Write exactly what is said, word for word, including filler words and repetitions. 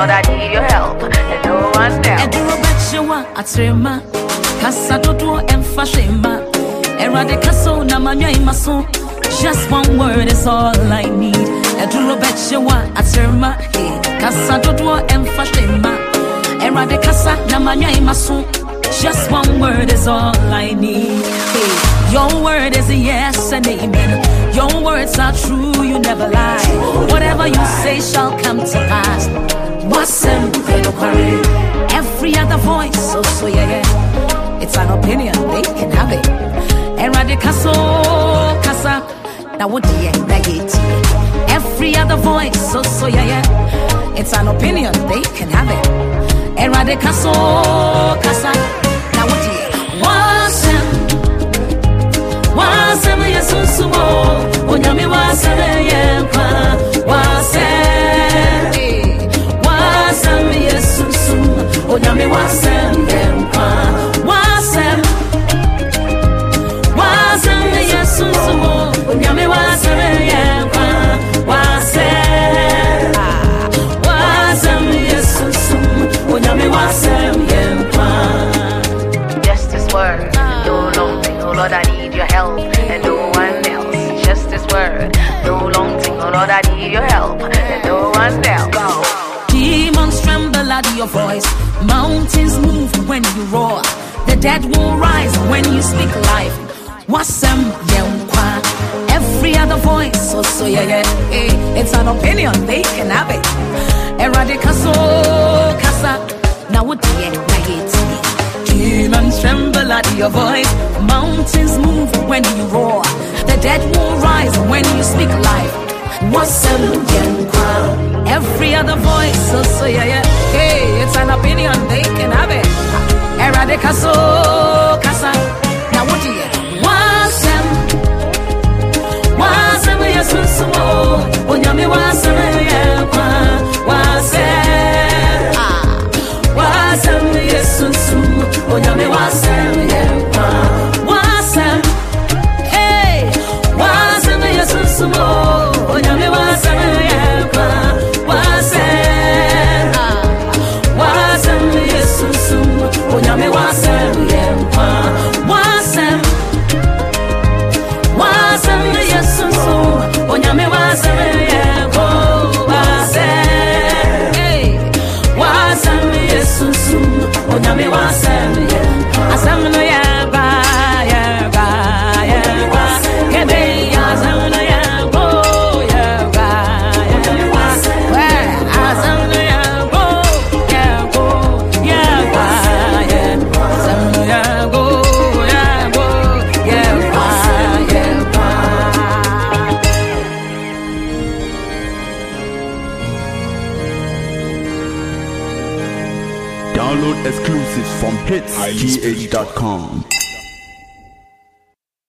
Lord, I need your help, and no one else. And you bet you want a trema, Casa Dodo and Fashima, Erade Casso, Namanya Maso. Just one word is all I need. And you bet you want a trema, Casa Dodo and Fashima, Erade Casa, Namanya Maso. Just one word is all I need. Hey, your word is a yes and amen. Your words are true, you never lie. Whatever you say shall come to pass. What's every other voice, so so yeah, yeah. It's an opinion, they can have it. Eradicaso, casa, now what do you every other voice, so so yeah, yeah. It's an opinion, they can have it. Eradicaso, casa, now what do you wasem, wasem, yes, sumo, Onyami wasem, yeah, wasem, wasem, yes, sumo, Onyami wasem, yeah, wasem, wasem, yes, sumo, Onyami wasem, yeah, wasem, wasem, yes, sumo, Onyami wasem, yeah. Just this word, no long thing, oh Lord, I need your help, and no one else. Just this word, no long thing, oh Lord, I need your help, and no one else. Go. Demons tremble at your voice, mountains move when you roar, the dead will rise when you speak life. Wasem yenkwa, every other voice, so so yeah yeah, hey, it's an opinion, they can have it. Eradicaso casa, now what do you hate? Demons tremble at your voice, mountains move when you roar, the dead will rise when you speak life. Wasem yenkwa, every other voice, so so yeah yeah, hey, it's an opinion, they can have it. Eradicaso casa, now what do you? Wasem, wasem yesu sumo, Onyami wasem yenkwa, wasem, ah, wasem yesu sumo, Onyami wasem yenkwa, wasem, hey, wasem yesu sumo, Onyami wasem yenkwa, wasem, ah, wasem yesu sumo, Onyami wasem yenkwa, wasem. Wasem yesu sumo, Onyami wasem yenkwa, wasem, hey, wasem yesu sumo, Onyami wasem yenkwa, asem no yaba, yaba, yaba, kebe asem no yaba, yaba, yaba, asem no yaba, yaba, yaba, asem no yaba, yaba, yaba. Download exclusives from hits g h dot com.